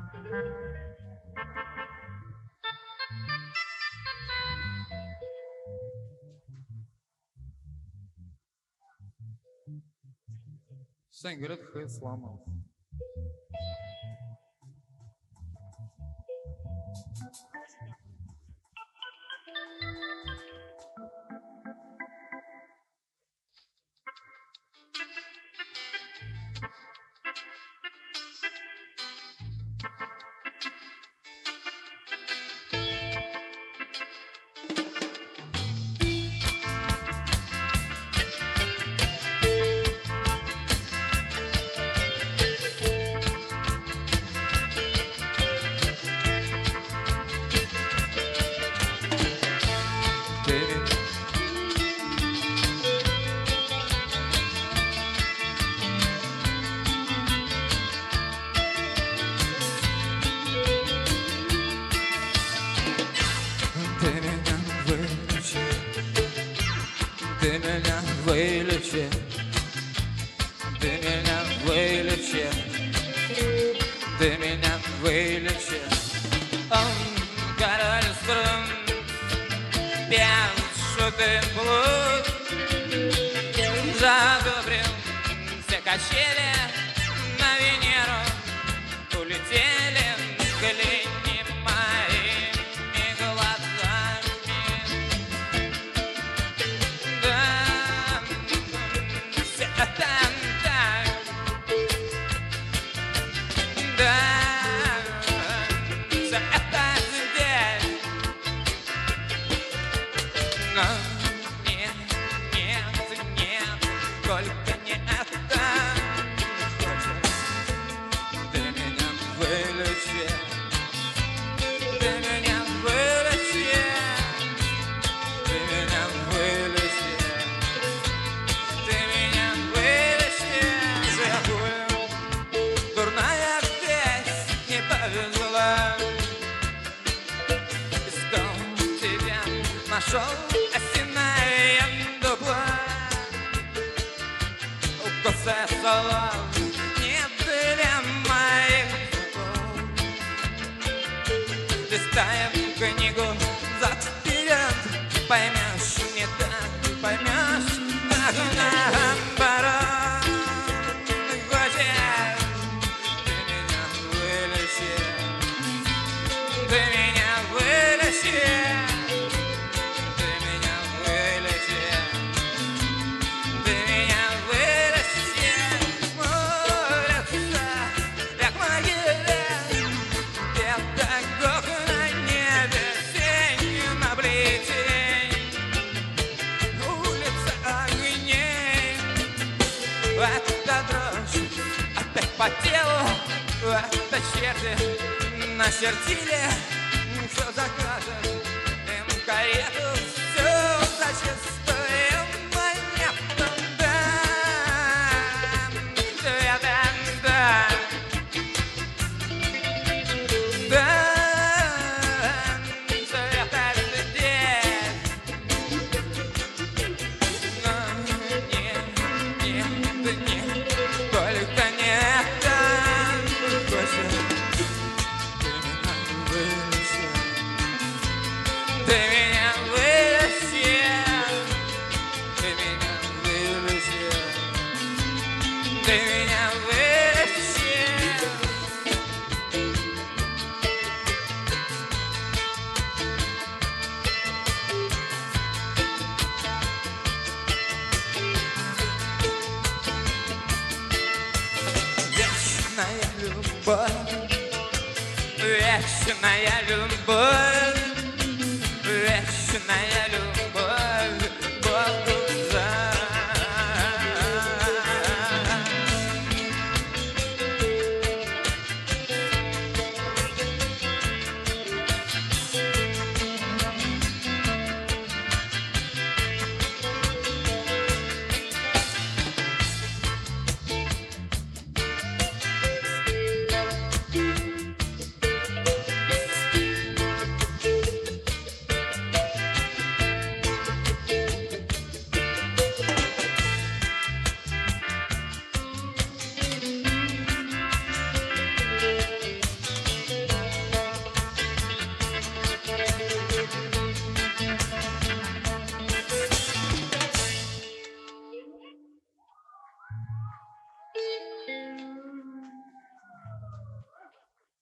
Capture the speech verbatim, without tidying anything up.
Сань, говорят, хэт сломался. Ты меня вылечи, ты меня вылечи, ты меня вылечи. Он король струн, пьян, шутит блуд, задобрил все качели на Венеру, улетели глини моими глазами. Да, все это так, да, все это здесь, но нет, нет, нет, только не это. Хочешь, ты меня вылечи, ты меня вылечи, ты меня вылечи, ты меня вылечи. Забыл, дурная здесь не повезла. Искал тебя, нашел осиное дупло. Укусы солом не для моих зубов. Листаем книгу зад-вперед, поймешь не так, поймешь так наоборот. Хочешь, ты меня вылечи, ты меня вылечи, ты меня вылечи, ты меня вылечи. Улица, как могиле, где-то год на небе, синим облетень. Улица огней, это дрожь опять по телу, это черти начертили. Что закажешь им карету, все за чистую монету. Да, света, да, да, света здесь. Но нет, нет, нет, только не это. Хочешь, ты меня вылечи, ты меня вылечи, ты меня вылечи. Вечная любовь, вечная любовь.